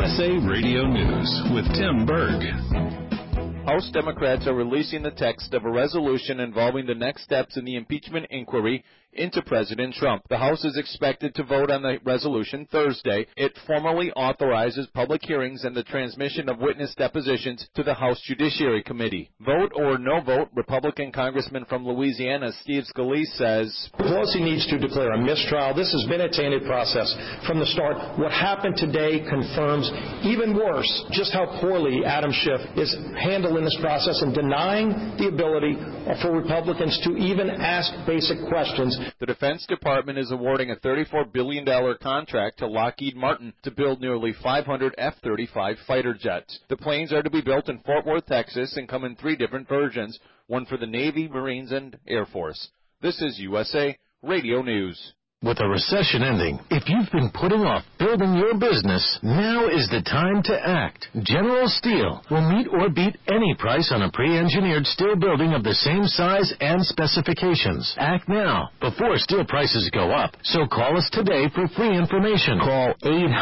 USA Radio News with Tim Berg. House Democrats are releasing the text of a resolution involving the next steps in the impeachment inquiry into President Trump. The House is expected to vote on the resolution Thursday. It formally authorizes public hearings and the transmission of witness depositions to the House Judiciary Committee. Vote or no vote, Republican Congressman from Louisiana Steve Scalise says, Pelosi needs to declare a mistrial. This has been a tainted process from the start. What happened today confirms, even worse, just how poorly Adam Schiff is handling this process and denying the ability for Republicans to even ask basic questions. The Defense Department is awarding a $34 billion contract to Lockheed Martin to build nearly 500 F-35 fighter jets. The planes are to be built in Fort Worth, Texas, and come in 3 different versions, one for the Navy, Marines, and Air Force. This is USA Radio News. With a recession ending, if you've been putting off building your business, now is the time to act. General Steel will meet or beat any price on a pre-engineered steel building of the same size and specifications. Act now, before steel prices go up. So call us today for free information. Call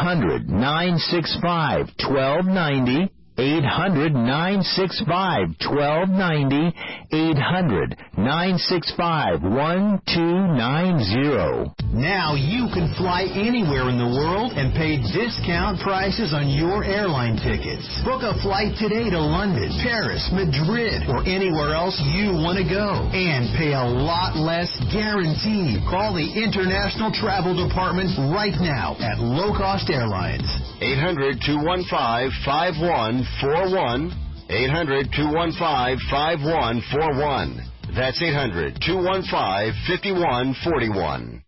800-965-1290. 800-965-1290, 800-965-1290. Now you can fly anywhere in the world and pay discount prices on your airline tickets. Book a flight today to London, Paris, Madrid, or anywhere else you want to go. And pay a lot less guaranteed. Call the International Travel Department right now at Low Cost Airlines. 800-215-5141. 800-215-5141. That's 800-215-5141.